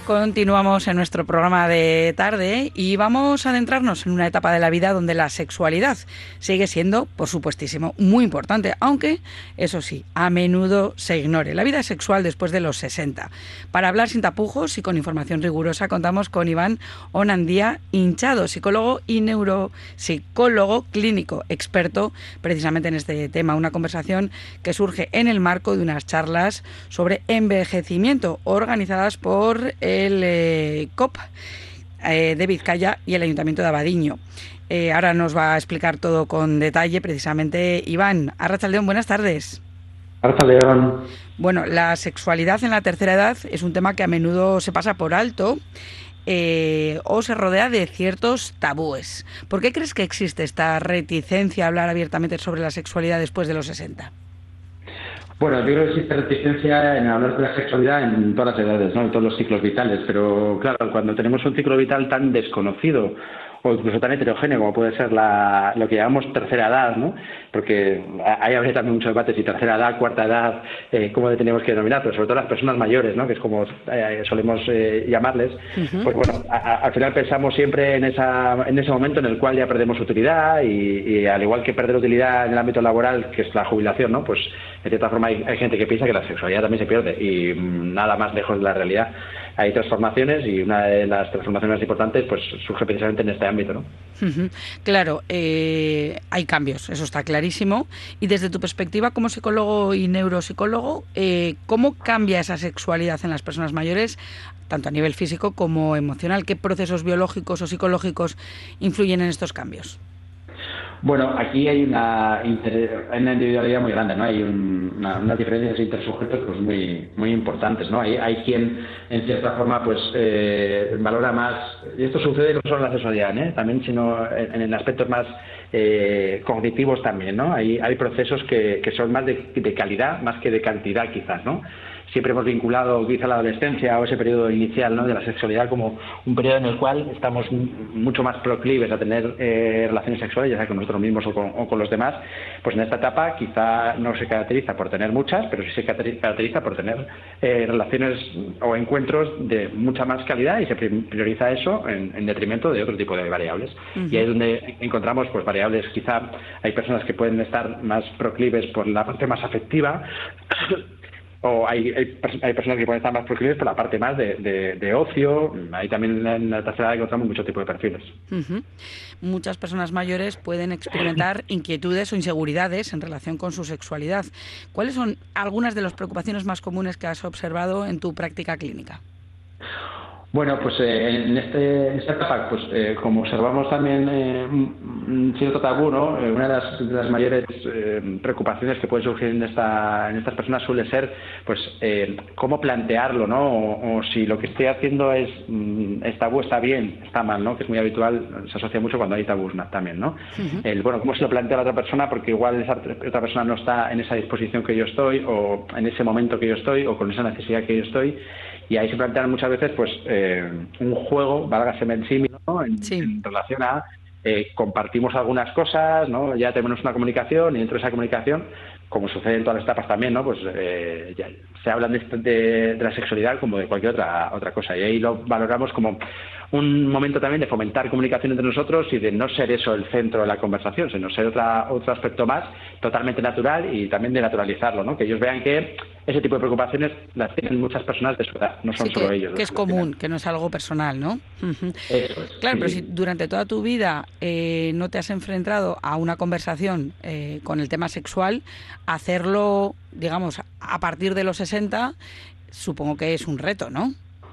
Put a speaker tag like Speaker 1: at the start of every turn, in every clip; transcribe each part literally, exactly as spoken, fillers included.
Speaker 1: Continuamos en nuestro programa de tarde y vamos a adentrarnos en una etapa de la vida donde la sexualidad sigue siendo, por supuestísimo, muy importante, aunque, eso sí, a menudo se ignore. La vida sexual después de los sesenta. Para hablar sin tapujos y con información rigurosa contamos con Iván Onandía Hinchado, psicólogo y neuropsicólogo clínico, experto precisamente en este tema. Una conversación que surge en el marco de unas charlas sobre envejecimiento organizadas por el eh, C O P eh, de Vizcaya y el Ayuntamiento de Abadiño. Eh, ahora nos va a explicar todo con detalle precisamente Iván. Arratsaldeon, buenas tardes.
Speaker 2: Arratsaldeon.
Speaker 1: Bueno, la sexualidad en la tercera edad es un tema que a menudo se pasa por alto eh, o se rodea de ciertos tabúes. ¿Por qué crees que existe esta reticencia a hablar abiertamente sobre la sexualidad después de los sesenta?
Speaker 2: Bueno, yo creo que existe reticencia en hablar de la sexualidad en todas las edades, ¿no? En todos los ciclos vitales, pero claro, cuando tenemos un ciclo vital tan desconocido o incluso tan heterogéneo como puede ser la, lo que llamamos tercera edad, ¿no? Porque ahí habría también mucho debate si tercera edad, cuarta edad, eh, cómo le tenemos que denominar, pero sobre todo las personas mayores, ¿no? Que es como eh, solemos eh, llamarles. Uh-huh. Pues bueno, a, a, al final pensamos siempre en esa en ese momento en el cual ya perdemos utilidad y, y al igual que perder utilidad en el ámbito laboral, que es la jubilación, ¿no? Pues de cierta forma hay, hay gente que piensa que la sexualidad también se pierde y mmm, nada más lejos de la realidad. Hay transformaciones y una de las transformaciones más importantes pues surge precisamente en este ámbito, ¿no?
Speaker 1: Uh-huh. Claro, eh, hay cambios, eso está clarísimo. Y desde tu perspectiva como psicólogo y neuropsicólogo, eh, ¿cómo cambia esa sexualidad en las personas mayores, tanto a nivel físico como emocional? ¿Qué procesos biológicos o psicológicos influyen en estos cambios?
Speaker 2: Bueno, aquí hay una, una individualidad muy grande, ¿no? Hay un, una, unas diferencias intersujetos pues muy muy importantes, ¿no? Hay, hay quien, en cierta forma, pues eh, valora más, y esto sucede no solo en la sexualidad, ¿eh? También, sino en, en aspectos más eh, cognitivos también, ¿no? Hay, hay procesos que, que son más de, de calidad, más que de cantidad, quizás, ¿no? Siempre hemos vinculado quizá la adolescencia o ese periodo inicial, ¿no? De la sexualidad como un periodo en el cual estamos mucho más proclives a tener eh, relaciones sexuales, ya sea con nosotros mismos o con, o con los demás. Pues en esta etapa quizá no se caracteriza por tener muchas, pero sí se caracteriza por tener eh, relaciones o encuentros de mucha más calidad y se prioriza eso en, en detrimento de otro tipo de variables. Uh-huh. Y ahí es donde encontramos pues variables, quizá hay personas que pueden estar más proclives por la parte más afectiva o hay, hay, hay personas que pueden estar más proclives por la parte más de, de, de ocio. Ahí también en la tercera edad encontramos muchos tipos de perfiles.
Speaker 1: Uh-huh. Muchas personas mayores pueden experimentar inquietudes o inseguridades en relación con su sexualidad. ¿Cuáles son algunas de las preocupaciones más comunes que has observado en tu práctica clínica?
Speaker 2: Bueno, pues eh, en, este, en esta etapa, pues eh, como observamos también eh, un cierto tabú, ¿no? Eh, una de las, de las mayores eh, preocupaciones que pueden surgir en, esta, en estas personas suele ser, pues, eh, cómo plantearlo, ¿no? O, o si lo que estoy haciendo es, es tabú, está bien, está mal, ¿no? Que es muy habitual, se asocia mucho cuando hay tabús también, ¿no? Uh-huh. El, bueno, cómo se lo plantea a la otra persona, porque igual esa otra persona no está en esa disposición que yo estoy, o en ese momento que yo estoy, o con esa necesidad que yo estoy. Y ahí se plantean muchas veces pues eh, un juego, válgase en símil, ¿no? En, sí. en relación a eh, compartimos algunas cosas, ¿no? Ya tenemos una comunicación y dentro de esa comunicación, como sucede en todas las etapas también, ¿no? Pues eh, ya se hablan de, de, de la sexualidad como de cualquier otra otra cosa y ahí lo valoramos como un momento también de fomentar comunicación entre nosotros y de no ser eso el centro de la conversación, sino ser otra, otro aspecto más totalmente natural y también de naturalizarlo, ¿no? Que ellos vean que ese tipo de preocupaciones las tienen muchas personas de su edad, no son
Speaker 1: sí,
Speaker 2: solo
Speaker 1: que,
Speaker 2: ellos.
Speaker 1: Que es común, que no es algo personal, ¿no? Uh-huh.
Speaker 2: Eso es,
Speaker 1: claro,
Speaker 2: sí.
Speaker 1: Pero si durante toda tu vida eh, no te has enfrentado a una conversación eh, con el tema sexual, hacerlo, digamos, a partir de los sesenta, supongo que es un reto, ¿no?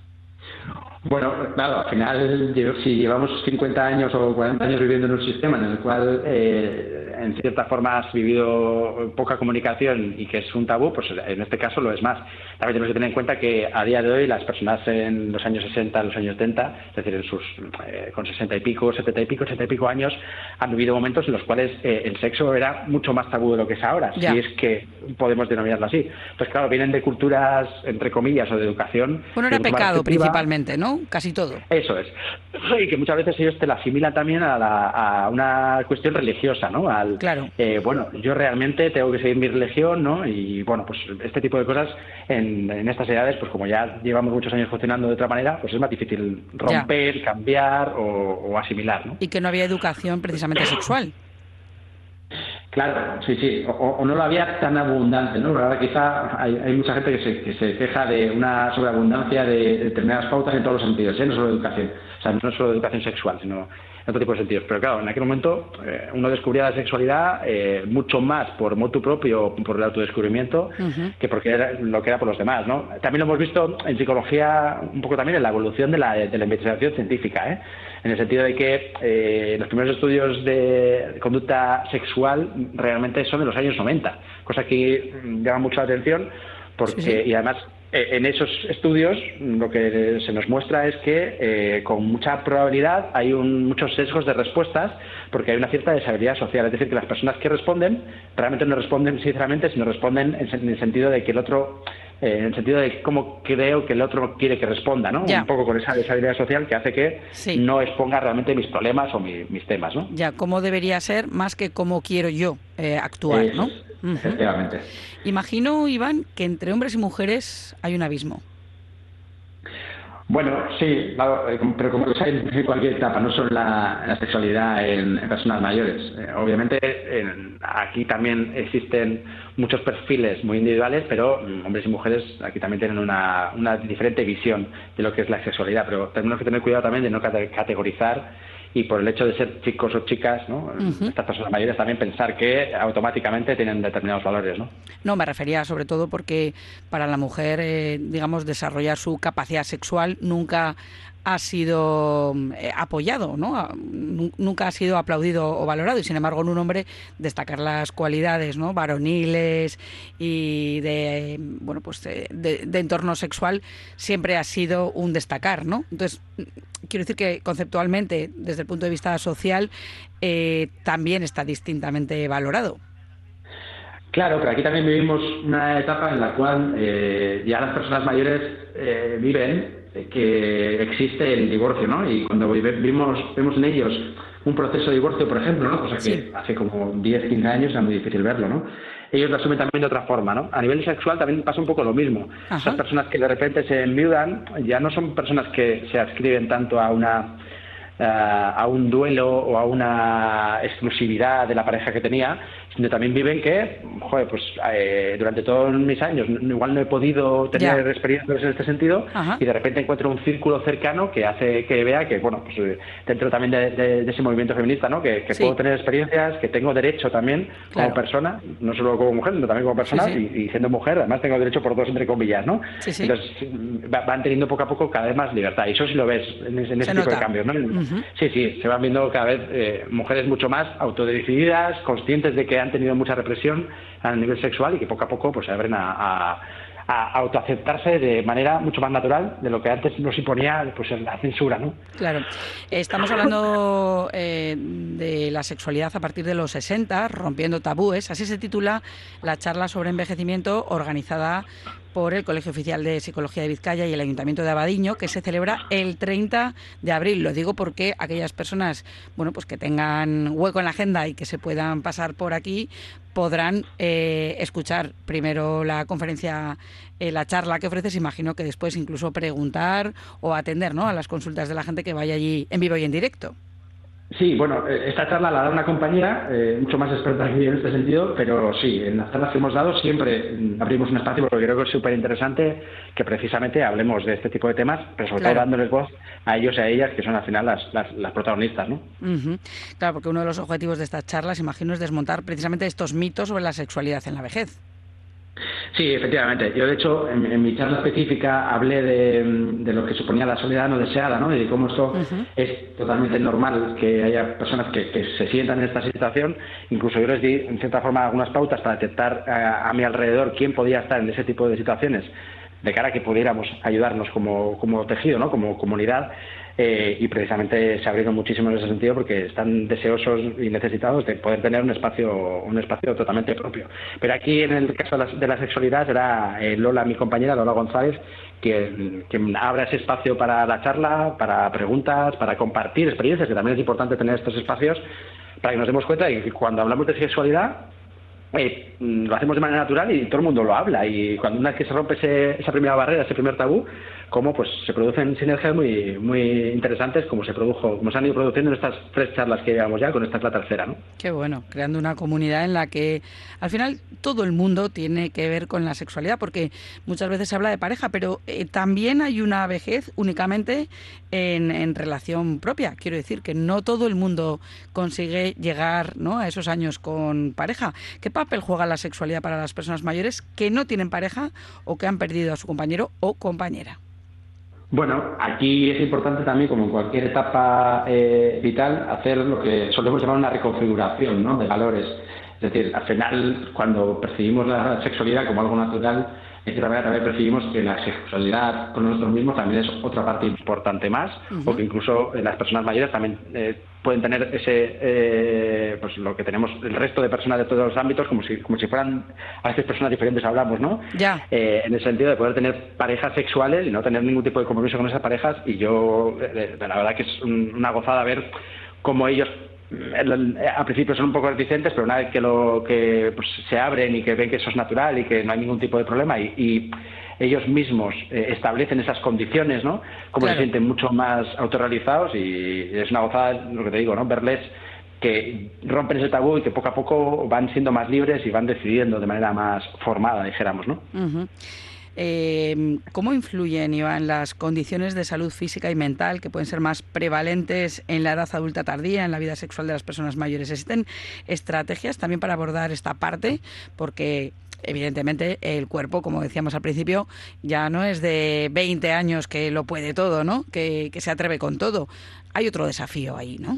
Speaker 2: Bueno, claro, al final, si llevamos cincuenta años o cuarenta años viviendo en un sistema en el cual, eh, en cierta forma, has vivido poca comunicación y que es un tabú, pues en este caso lo es más. También tenemos que tener en cuenta que a día de hoy las personas en los años sesenta, los años setenta, es decir, en sus eh, con sesenta y pico, setenta y pico, setenta y pico años, han vivido momentos en los cuales eh, el sexo era mucho más tabú de lo que es ahora,
Speaker 1: ya.
Speaker 2: Si es que podemos denominarlo así. Pues claro, vienen de culturas, entre comillas, o de educación.
Speaker 1: Bueno, era pecado principalmente, ¿no? ¿no? Casi todo.
Speaker 2: Eso es. Y que muchas veces ellos te la asimilan también a, la, a una cuestión religiosa, ¿no? Al,
Speaker 1: claro.
Speaker 2: Eh, bueno, yo realmente tengo que seguir mi religión, ¿no? Y bueno, pues este tipo de cosas en, en estas edades, pues como ya llevamos muchos años funcionando de otra manera, pues es más difícil romper, ya. cambiar o, o asimilar, ¿no?
Speaker 1: Y que no había educación precisamente sexual.
Speaker 2: Claro, sí, sí, o, o no lo había tan abundante, ¿no? Ahora quizá hay, hay mucha gente que se, que se queja de una sobreabundancia de determinadas pautas en todos los sentidos, ¿eh? No solo educación, o sea, no solo educación sexual, sino en otro tipo de sentidos. Pero claro, en aquel momento eh, uno descubría la sexualidad eh, mucho más por motu propio, por el autodescubrimiento, uh-huh. que porque era lo que era por los demás, ¿no? También lo hemos visto en psicología un poco también en la evolución de la, de la investigación científica, ¿eh? En el sentido de que eh, los primeros estudios de conducta sexual realmente son de los años noventa, cosa que llama mucho la atención porque, sí, sí. y además eh, en esos estudios lo que se nos muestra es que eh, con mucha probabilidad hay un, muchos sesgos de respuestas porque hay una cierta deshabilidad social, es decir, que las personas que responden realmente no responden sinceramente, sino responden en, en el sentido de que el otro... Eh, en el sentido de cómo creo que el otro quiere que responda, ¿no?
Speaker 1: Ya.
Speaker 2: Un poco con esa deshabilidad social que hace que
Speaker 1: sí.
Speaker 2: no exponga realmente mis problemas o mi, mis temas, ¿no?
Speaker 1: Ya, cómo debería ser más que cómo quiero yo eh, actuar,
Speaker 2: eh,
Speaker 1: ¿no?
Speaker 2: Uh-huh. Efectivamente.
Speaker 1: Imagino, Iván, que entre hombres y mujeres hay un abismo.
Speaker 2: Bueno, sí, claro, pero como lo hay en cualquier etapa, no solo la, la sexualidad en, en personas mayores. Eh, obviamente, en, aquí también existen muchos perfiles muy individuales, pero hombres y mujeres aquí también tienen una, una diferente visión de lo que es la sexualidad. Pero tenemos que tener cuidado también de no categorizar y por el hecho de ser chicos o chicas, ¿no? Uh-huh. Estas personas mayores también pensar que automáticamente tienen determinados valores, ¿no?
Speaker 1: No, me refería sobre todo porque para la mujer, eh, digamos, desarrollar su capacidad sexual nunca ha sido eh, apoyado, ¿no? Nunca ha sido aplaudido o valorado, y sin embargo en un hombre destacar las cualidades, ¿no?, varoniles y de, bueno, pues de, de, de entorno sexual siempre ha sido un destacar, ¿no? Entonces, quiero decir que conceptualmente, desde el punto de vista social, eh, también está distintamente valorado.
Speaker 2: Claro, pero aquí también vivimos una etapa en la cual eh, ya las personas mayores eh, viven que existe el divorcio, ¿no? Y cuando vimos, vemos en ellos un proceso de divorcio, por ejemplo, ¿no? Cosa que sí. hace como diez, quince años era muy difícil verlo, ¿no? Ellos lo asumen también de otra forma, ¿no? A nivel sexual también pasa un poco lo mismo. Ajá. Esas personas que de repente se enviudan ya no son personas que se adscriben tanto a una a un duelo o a una exclusividad de la pareja que tenía, sino también viven que, joder, pues eh, durante todos mis años igual no he podido tener ya. experiencias en este sentido. Ajá. Y de repente encuentro un círculo cercano que hace que vea que, bueno, pues dentro también de, de, de ese movimiento feminista, ¿no? Que, que sí. puedo tener experiencias, que tengo derecho también claro. como persona, no solo como mujer, sino también como persona, sí, sí. Y, y siendo mujer, además tengo derecho por dos entre comillas, ¿no?
Speaker 1: Sí, sí.
Speaker 2: Entonces van teniendo poco a poco cada vez más libertad, y eso sí lo ves en, en ese Se tipo nota. de cambios, ¿no? Uh-huh. Sí, sí, se van viendo cada vez eh, mujeres mucho más autodecididas, conscientes de que han tenido mucha represión a nivel sexual y que poco a poco pues se abren a, a, a autoaceptarse de manera mucho más natural de lo que antes nos imponía pues la censura, ¿no?
Speaker 1: Claro. Estamos hablando eh, de la sexualidad a partir de los sesenta, rompiendo tabúes. Así se titula la charla sobre envejecimiento organizada por el Colegio Oficial de Psicología de Vizcaya y el Ayuntamiento de Abadiño, que se celebra el treinta de abril. Lo digo porque aquellas personas, bueno, pues que tengan hueco en la agenda y que se puedan pasar por aquí, podrán eh, escuchar primero la conferencia, eh, la charla que ofreces, imagino que después incluso preguntar o atender, ¿no?, a las consultas de la gente que vaya allí en vivo y en directo.
Speaker 2: Sí, bueno, esta charla la da una compañera eh, mucho más experta que yo en este sentido, pero sí, en las charlas que hemos dado siempre abrimos un espacio porque creo que es súper interesante que precisamente hablemos de este tipo de temas, pero sobre claro. todo dándoles voz a ellos y a ellas, que son al final las, las, las protagonistas, ¿no?
Speaker 1: Uh-huh. Claro, porque uno de los objetivos de estas charlas, imagino, es desmontar precisamente estos mitos sobre la sexualidad en la vejez.
Speaker 2: Sí, efectivamente. Yo, de hecho, en, en mi charla específica hablé de, de lo que suponía la soledad no deseada, ¿no? Y de cómo esto uh-huh. es totalmente normal que haya personas que, que se sientan en esta situación. Incluso yo les di, en cierta forma, algunas pautas para detectar a, a mi alrededor quién podía estar en ese tipo de situaciones de cara a que pudiéramos ayudarnos como, como tejido, ¿no? Como comunidad. Eh, y precisamente se abrieron muchísimo en ese sentido porque están deseosos y necesitados de poder tener un espacio un espacio totalmente propio. Pero aquí, en el caso de la, de la sexualidad, era eh, Lola, mi compañera, Lola González, quien, quien abra ese espacio para la charla, para preguntas, para compartir experiencias, que también es importante tener estos espacios para que nos demos cuenta de que cuando hablamos de sexualidad, Eh, lo hacemos de manera natural y todo el mundo lo habla, y cuando una vez que se rompe ese, esa primera barrera, ese primer tabú, como pues se producen sinergias muy muy interesantes, como se produjo, como se han ido produciendo en estas tres charlas que llevamos ya, con esta es la tercera, ¿no?
Speaker 1: Qué bueno, creando una comunidad en la que al final todo el mundo tiene que ver con la sexualidad, porque muchas veces se habla de pareja, pero eh, también hay una vejez únicamente en, en relación propia. Quiero decir que no todo el mundo consigue llegar, ¿no?, a esos años con pareja. ¿Qué papel juega la sexualidad para las personas mayores que no tienen pareja o que han perdido a su compañero o compañera?
Speaker 2: Bueno, aquí es importante también, como en cualquier etapa eh, vital, hacer lo que solemos llamar una reconfiguración, ¿no?, de valores. Es decir, al final, cuando percibimos la sexualidad como algo natural, de cierta manera también percibimos que la sexualidad con nosotros mismos también es otra parte importante más, uh-huh. o que incluso las personas mayores también eh, pueden tener ese, eh, pues lo que tenemos el resto de personas de todos los ámbitos, como si como si fueran a veces personas diferentes hablamos, ¿no?
Speaker 1: Ya.
Speaker 2: Eh, en el sentido de poder tener parejas sexuales y no tener ningún tipo de compromiso con esas parejas, y yo, eh, la verdad que es un, una gozada ver cómo ellos al principio son un poco reticentes, pero una vez que lo que pues, se abren y que ven que eso es natural y que no hay ningún tipo de problema, y, y ellos mismos eh, establecen esas condiciones, ¿no? Como claro. se sienten mucho más autorrealizados, y es una gozada, lo que te digo, ¿no?, verles que rompen ese tabú y que poco a poco van siendo más libres y van decidiendo de manera más formada, dijéramos, ¿no?
Speaker 1: Uh-huh. Eh, ¿Cómo influyen, Iván, las condiciones de salud física y mental que pueden ser más prevalentes en la edad adulta tardía, en la vida sexual de las personas mayores? ¿Existen estrategias también para abordar esta parte? Porque evidentemente el cuerpo, como decíamos al principio, ya no es de veinte años que lo puede todo, ¿no?, que, que se atreve con todo. Hay otro desafío ahí, ¿no?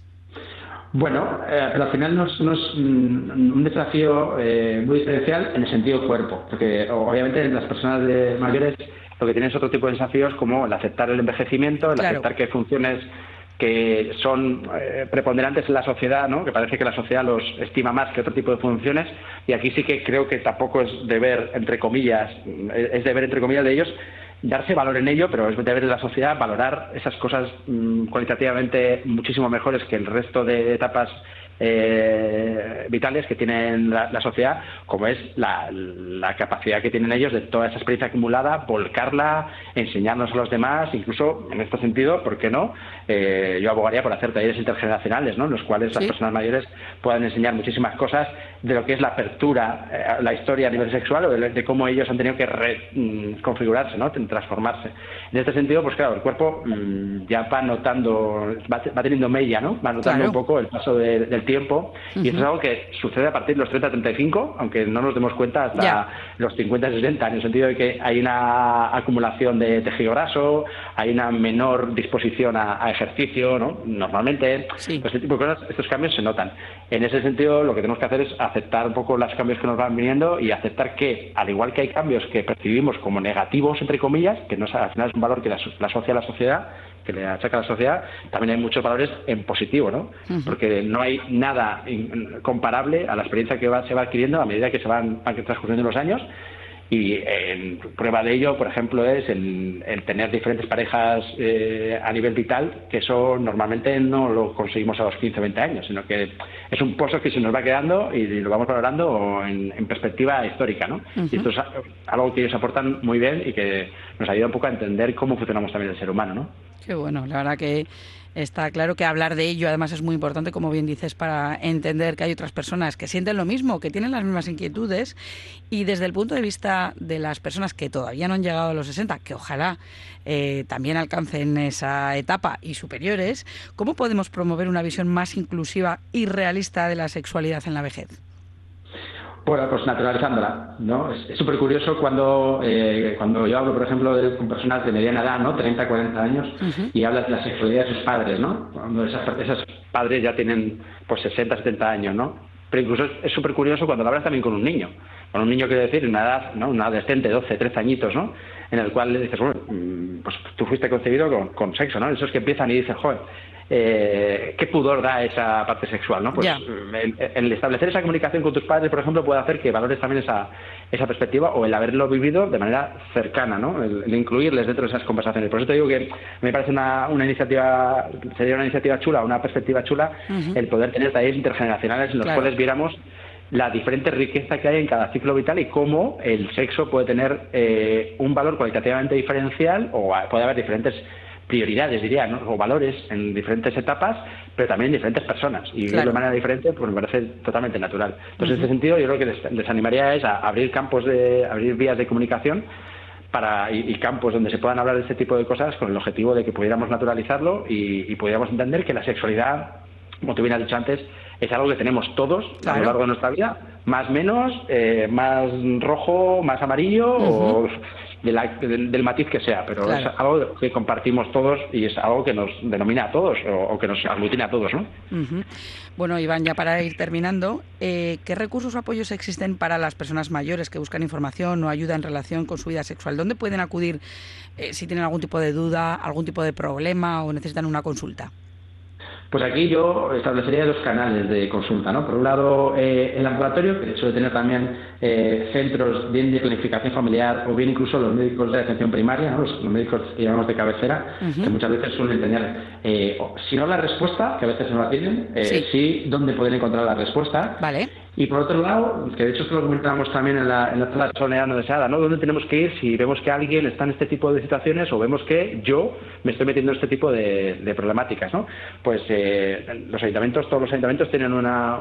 Speaker 2: Bueno, eh, pero al final no es, no es un desafío eh, muy diferencial en el sentido cuerpo, porque obviamente las personas de mayores lo que tienen es otro tipo de desafíos, como el aceptar el envejecimiento, el claro. aceptar que hay funciones que son eh, preponderantes en la sociedad, ¿no?, que parece que la sociedad los estima más que otro tipo de funciones, y aquí sí que creo que tampoco es deber, entre comillas, es deber, entre comillas, de ellos darse valor en ello, pero es deber de la sociedad valorar esas cosas mmm, cualitativamente muchísimo mejores que el resto de etapas eh, vitales que tienen la, la sociedad, como es la, la capacidad que tienen ellos de toda esa experiencia acumulada, volcarla, enseñarnos a los demás, incluso en este sentido, ¿por qué no? Eh, yo abogaría por hacer talleres intergeneracionales, ¿no?, en los cuales ¿sí? las personas mayores puedan enseñar muchísimas cosas de lo que es la apertura, eh, la historia a nivel sexual, o de, de cómo ellos han tenido que reconfigurarse, ¿no?, transformarse. En este sentido, pues claro, el cuerpo mmm, ya va notando, va, va teniendo mella, ¿no?, va notando claro. un poco el paso de, del tiempo, uh-huh. y esto es algo que sucede a partir de los treinta a treinta y cinco, aunque no nos demos cuenta hasta yeah. los cincuenta a sesenta, en el sentido de que hay una acumulación de tejido graso, hay una menor disposición a, a ejercicio, ¿no?, normalmente, sí. este tipo de cosas, estos cambios se notan. En ese sentido, lo que tenemos que hacer es aceptar un poco los cambios que nos van viniendo, y aceptar que, al igual que hay cambios que percibimos como negativos, entre comillas, que no, al final es un valor que la, la asocia a la sociedad, que le achaca a la sociedad, también hay muchos valores en positivo, ¿no? Uh-huh. Porque no hay nada in, comparable a la experiencia que va, se va adquiriendo a medida que se van, van transcurriendo los años. Y en prueba de ello, por ejemplo, es el, el tener diferentes parejas eh, a nivel vital, que eso normalmente no lo conseguimos a los quince o veinte años, sino que es un pozo que se nos va quedando y lo vamos valorando en, en perspectiva histórica, ¿no? Uh-huh. Y esto es algo que ellos aportan muy bien y que nos ayuda un poco a entender cómo funcionamos también el ser humano, ¿no?
Speaker 1: Qué bueno, la verdad que está claro que hablar de ello además es muy importante, como bien dices, para entender que hay otras personas que sienten lo mismo, que tienen las mismas inquietudes, y desde el punto de vista de las personas que todavía no han llegado a los sesenta, que ojalá eh, también alcancen esa etapa y superiores, ¿cómo podemos promover una visión más inclusiva y realista de la sexualidad en la vejez?
Speaker 2: Bueno, pues naturalizándola, ¿no? Es súper curioso cuando eh, cuando yo hablo, por ejemplo, de, con personas de mediana edad, ¿no?, treinta, cuarenta años, uh-huh. y hablas de la sexualidad de sus padres, ¿no? Cuando esas, esos padres ya tienen pues sesenta, setenta años, ¿no? pero incluso es súper curioso cuando lo hablas también con un niño. Con un niño, quiero decir, una edad, ¿no? Un adolescente, doce, trece añitos, ¿no? En el cual le dices, bueno, pues tú fuiste concebido con, con sexo, ¿no? Esos que empiezan y dicen, joder, eh, qué pudor da esa parte sexual, ¿no? Pues
Speaker 1: yeah.
Speaker 2: el, el establecer esa comunicación con tus padres, por ejemplo, puede hacer que valores también esa, esa perspectiva o el haberlo vivido de manera cercana, ¿no? El, el incluirles dentro de esas conversaciones. Por eso te digo que me parece una, una iniciativa, sería una iniciativa chula, una perspectiva chula, uh-huh. el poder tener talleres intergeneracionales en los claro. cuales viéramos la diferente riqueza que hay en cada ciclo vital y cómo el sexo puede tener eh, un valor cualitativamente diferencial o puede haber diferentes prioridades, diría, ¿no? O valores en diferentes etapas, pero también en diferentes personas. Y claro. de manera diferente, pues me parece totalmente natural. Entonces, uh-huh. en ese sentido, yo creo que les, les animaría es a abrir campos de, abrir vías de comunicación para y, y campos donde se puedan hablar de este tipo de cosas con el objetivo de que pudiéramos naturalizarlo y, y pudiéramos entender que la sexualidad, como tú bien has dicho antes, es algo que tenemos todos claro. a lo largo de nuestra vida, más menos, eh, más rojo, más amarillo uh-huh. o de la, del, del matiz que sea, pero claro. es algo que compartimos todos y es algo que nos denomina a todos o, o que nos aglutina a todos, ¿no?
Speaker 1: Uh-huh. Bueno, Iván, ya para ir terminando, eh, ¿qué recursos o apoyos existen para las personas mayores que buscan información o ayuda en relación con su vida sexual? ¿Dónde pueden acudir eh, si tienen algún tipo de duda, algún tipo de problema o necesitan una consulta?
Speaker 2: Pues aquí yo establecería dos canales de consulta, ¿no? Por un lado, eh, el ambulatorio, que suele tener también eh, centros bien de planificación familiar o bien incluso los médicos de atención primaria, ¿no? los, los médicos que llamamos de cabecera, uh-huh. que muchas veces suelen tener, eh, si no la respuesta, que a veces no la tienen, eh, sí. sí dónde pueden encontrar la respuesta.
Speaker 1: Vale.
Speaker 2: Y por otro lado, que de hecho esto lo comentábamos también en la, en la charla de soledad no deseada, ¿no? ¿Dónde tenemos que ir si vemos que alguien está en este tipo de situaciones o vemos que yo me estoy metiendo en este tipo de, de problemáticas, ¿no? Pues eh, los ayuntamientos, todos los ayuntamientos tienen una,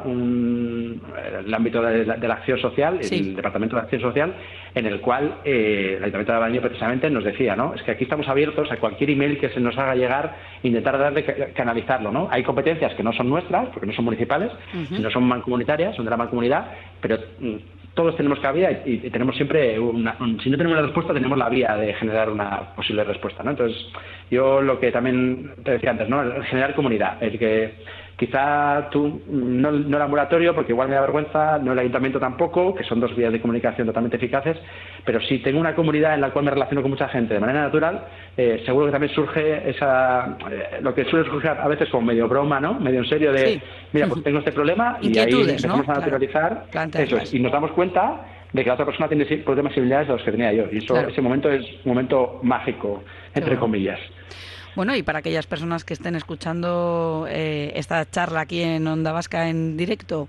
Speaker 2: un, el ámbito de la, de la acción social, sí. el Departamento de Acción Social, en el cual eh, el Ayuntamiento de Abadiño precisamente nos decía, ¿no? Es que aquí estamos abiertos a cualquier email que se nos haga llegar, intentar darle, canalizarlo, ¿no? Hay competencias que no son nuestras, porque no son municipales, uh-huh. sino son mancomunitarias, son de la comunidad, pero mm, todos tenemos cabida y, y tenemos siempre una, un, si no tenemos la respuesta tenemos la vía de generar una posible respuesta, ¿no? Entonces yo lo que también te decía antes, ¿no? El generar comunidad, el que quizá tú, no, no el ambulatorio, porque igual me da vergüenza, no el ayuntamiento tampoco, que son dos vías de comunicación totalmente eficaces, pero si tengo una comunidad en la cual me relaciono con mucha gente de manera natural, eh, seguro que también surge esa eh, lo que suele surgir a veces como medio broma, ¿no? Medio en serio de, sí. mira, pues tengo este problema y ahí empezamos ¿no? a naturalizar claro. eso es, y nos damos cuenta de que la otra persona tiene problemas similares a los que tenía yo, y eso claro. ese momento es un momento mágico, entre claro. comillas.
Speaker 1: Bueno, y para aquellas personas que estén escuchando eh, esta charla aquí en Onda Vasca en directo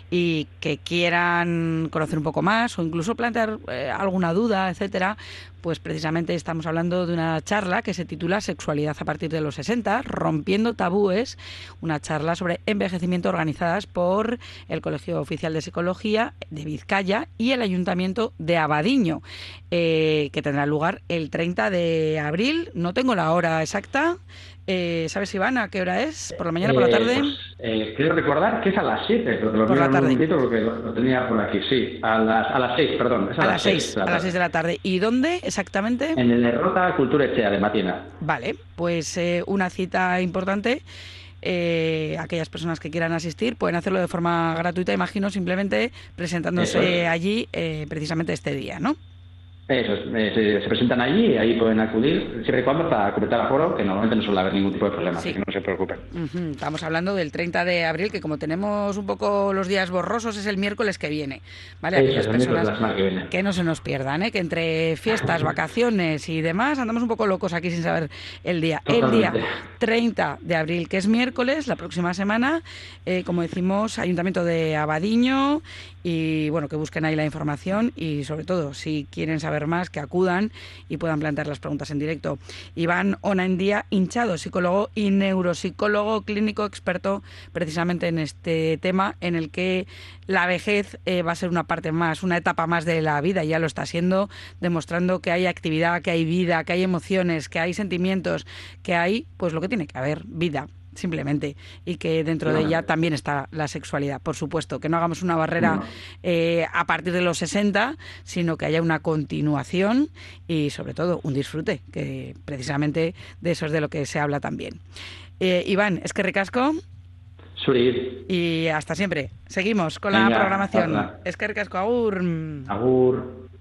Speaker 1: y que quieran conocer un poco más o incluso plantear eh, alguna duda, etcétera, pues precisamente estamos hablando de una charla que se titula Sexualidad a partir de los sesenta, rompiendo tabúes, una charla sobre envejecimiento organizadas por el Colegio Oficial de Psicología de Vizcaya y el Ayuntamiento de Abadiño, eh, que tendrá lugar el treinta de abril. No tengo la hora exacta. Eh, ¿Sabes, Iván, a qué hora es? ¿Por la mañana, por la tarde?
Speaker 2: Eh, pues, eh, quiero recordar que es a las siete, pero lo
Speaker 1: por la tarde.
Speaker 2: Un momentito porque lo, lo tenía por aquí, sí, a las, a las seis, perdón. Es a,
Speaker 1: a
Speaker 2: las
Speaker 1: las seis, a las seis de la tarde. ¿Y dónde exactamente?
Speaker 2: En el Errota Cultura Echea de Matina.
Speaker 1: Vale, pues eh, una cita importante. Eh, aquellas personas que quieran asistir pueden hacerlo de forma gratuita, imagino, simplemente presentándose allí eh, precisamente este día, ¿no?
Speaker 2: Eso, eh, se, se presentan allí y ahí pueden acudir, siempre y cuando hasta completar el aforo, que normalmente no suele haber ningún tipo de problema, sí. así que no se preocupen.
Speaker 1: Uh-huh. Estamos hablando del treinta de abril, que como tenemos un poco los días borrosos, es el miércoles que viene, ¿vale? Aquellas personas que, viene. que no se nos pierdan, ¿eh? Que entre fiestas, vacaciones y demás, andamos un poco locos aquí sin saber el día. Totalmente. El día treinta de abril, que es miércoles, la próxima semana, eh, como decimos, Ayuntamiento de Abadiño, y bueno, que busquen ahí la información y sobre todo, si quieren saber más, que acudan y puedan plantear las preguntas en directo. Iván Onaendía Hinchado, psicólogo y neuropsicólogo clínico experto precisamente en este tema, en el que la vejez eh, va a ser una parte más, una etapa más de la vida, y ya lo está siendo, demostrando que hay actividad, que hay vida, que hay emociones, que hay sentimientos, que hay pues lo que tiene que haber, vida. Simplemente, y que dentro de ella también está la sexualidad, por supuesto, que no hagamos una barrera eh, a partir de los sesenta, sino que haya una continuación y sobre todo un disfrute, que precisamente de eso es de lo que se habla también. eh, Iván, es que recasco.
Speaker 2: Zuri.
Speaker 1: Y hasta siempre. Seguimos con
Speaker 2: Venga,
Speaker 1: la programación.
Speaker 2: hasta.
Speaker 1: Eskerrik asko, agur.
Speaker 2: Agur.